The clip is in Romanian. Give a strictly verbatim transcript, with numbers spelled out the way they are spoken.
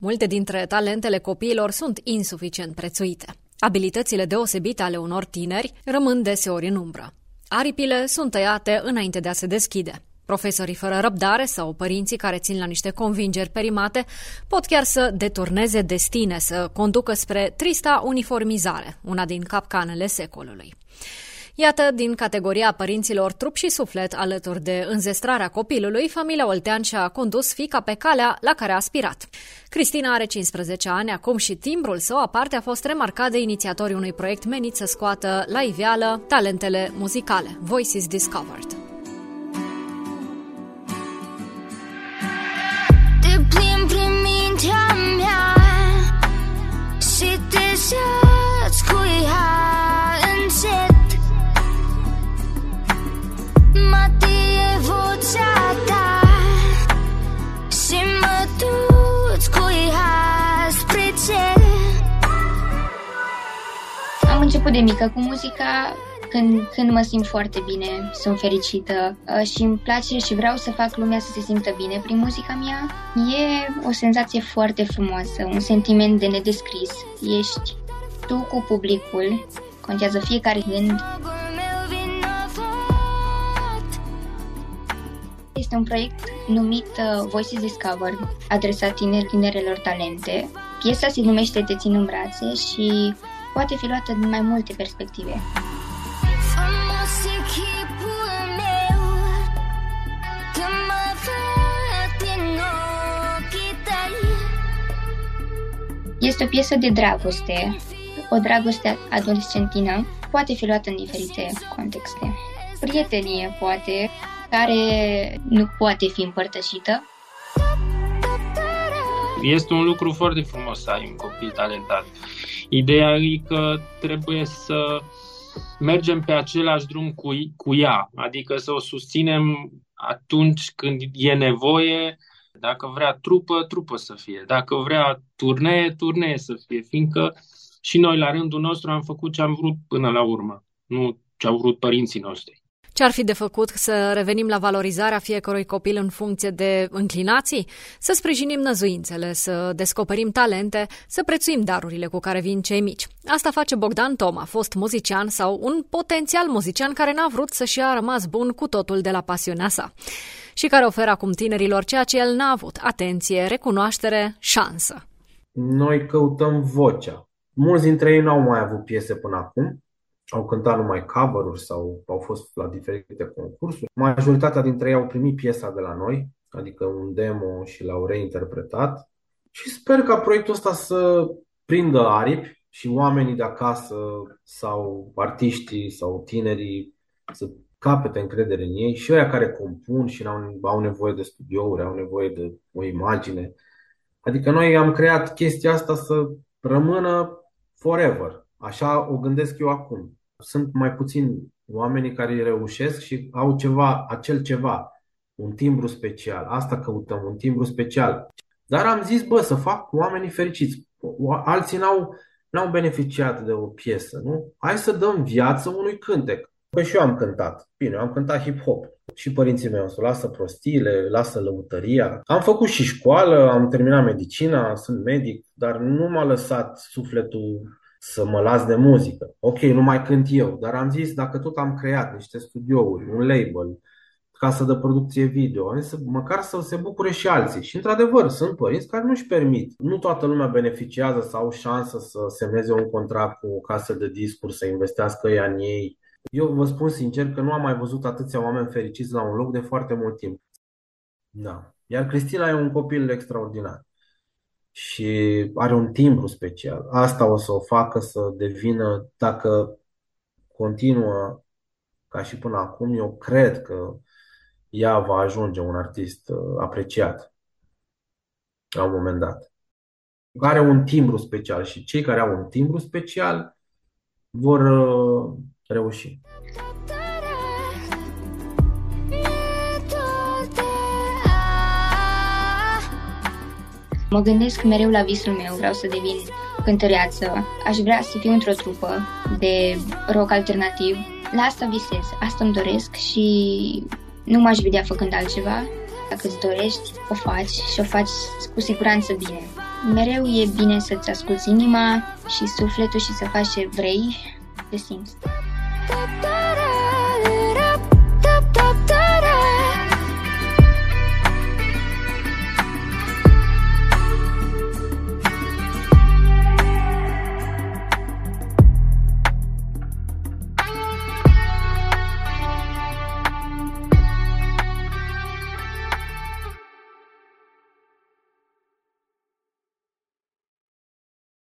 Multe dintre talentele copiilor sunt insuficient prețuite. Abilitățile deosebite ale unor tineri rămân deseori în umbră. Aripile sunt tăiate înainte de a se deschide. Profesorii fără răbdare sau părinții care țin la niște convingeri perimate pot chiar să deturneze destine, să conducă spre trista uniformizare, una din capcanele secolului. Iată, din categoria părinților trup și suflet, alături de înzestrarea copilului, familia Oltean și-a condus fiica pe calea la care a aspirat. Cristina are cincisprezece ani, acum și timbrul său aparte a fost remarcat de inițiatorii unui proiect menit să scoată la iveală talentele muzicale, Voices Discovered. Te plimbi prin mintea mea și te joci cu ea încet. Matie vocea ta și mă duci cu ea spre cer. Am început de mică cu muzica. Când, când mă simt foarte bine, sunt fericită și îmi place și vreau să fac lumea să se simtă bine prin muzica mea. E o senzație foarte frumoasă, un sentiment de nedescris. Ești tu cu publicul, contează fiecare gând. Este un proiect numit Voices Discovered, adresat tineri, tinerelor talente. Piesa se numește Te țin în brațe și poate fi luată din mai multe perspective. Este o piesă de dragoste, o dragoste adolescentină, poate fi luată în diferite contexte. Prietenie, poate, care nu poate fi împărtășită. Este un lucru foarte frumos să ai un copil talentat. Ideea e că trebuie să mergem pe același drum cu, cu ea, adică să o susținem atunci când e nevoie. Dacă vrea trupă, trupă să fie. Dacă vrea turnee, turnee să fie. Fiindcă și noi, la rândul nostru, am făcut ce am vrut până la urmă, nu ce au vrut părinții noștri. Ce ar fi de făcut? Să revenim la valorizarea fiecărui copil în funcție de înclinații? Să sprijinim năzuințele, să descoperim talente, să prețuim darurile cu care vin cei mici. Asta face Bogdan Toma, fost muzician sau un potențial muzician care n-a vrut să-și a rămas bun cu totul de la pasiunea sa și care oferă acum tinerilor ceea ce el n-a avut: atenție, recunoaștere, șansă. Noi căutăm vocea. Mulți dintre ei n-au mai avut piese până acum. Au cântat numai cover-uri sau au fost la diferite concursuri. Majoritatea dintre ei au primit piesa de la noi, adică un demo, și l-au reinterpretat. Și sper ca proiectul ăsta să prindă aripi și oamenii de acasă sau artiștii sau tinerii să capete încredere în ei, și ăia care compun și au nevoie de studiouri, au nevoie de o imagine. Adică noi am creat chestia asta să rămână forever. Așa o gândesc eu acum. Sunt mai puțini oamenii care reușesc și au ceva, acel ceva, un timbru special. Asta căutăm, un timbru special. Dar am zis, bă, să fac oamenii fericiți. Alții n-au, n-au beneficiat de o piesă, nu? Hai să dăm viață unui cântec. Păi și eu am cântat. Bine, eu am cântat hip-hop. Și părinții mei au spus, lasă prostiile, lasă lăutăria. Am făcut și școală, am terminat medicina, sunt medic, dar nu m-a lăsat sufletul să mă las de muzică. Ok, nu mai cânt eu, dar am zis, dacă tot am creat niște studiouri, un label, casă de producție video, am zis, măcar să se bucure și alții. Și într-adevăr, sunt părinți care nu-și permit. Nu toată lumea beneficiază sau au șansă să semneze un contract cu o casă de discuri, să investească ea în ei. Eu vă spun sincer că nu am mai văzut atâția oameni fericiți la un loc de foarte mult timp. Da. Iar Cristina e un copil extraordinar și are un timbru special. Asta o să o facă să devină, dacă continuă ca și până acum, eu cred că ea va ajunge un artist apreciat la un moment dat. Are un timbru special și cei care au un timbru special vor reuși. Mă gândesc mereu la visul meu, vreau să devin cântăreață. Aș vrea să fiu într-o trupă de rock alternativ. La asta visez, asta îmi doresc și nu m-aș vedea făcând altceva. Dacă îți dorești, o faci și o faci cu siguranță bine. Mereu e bine să-ți asculți inima și sufletul și să faci ce vrei, ce simți.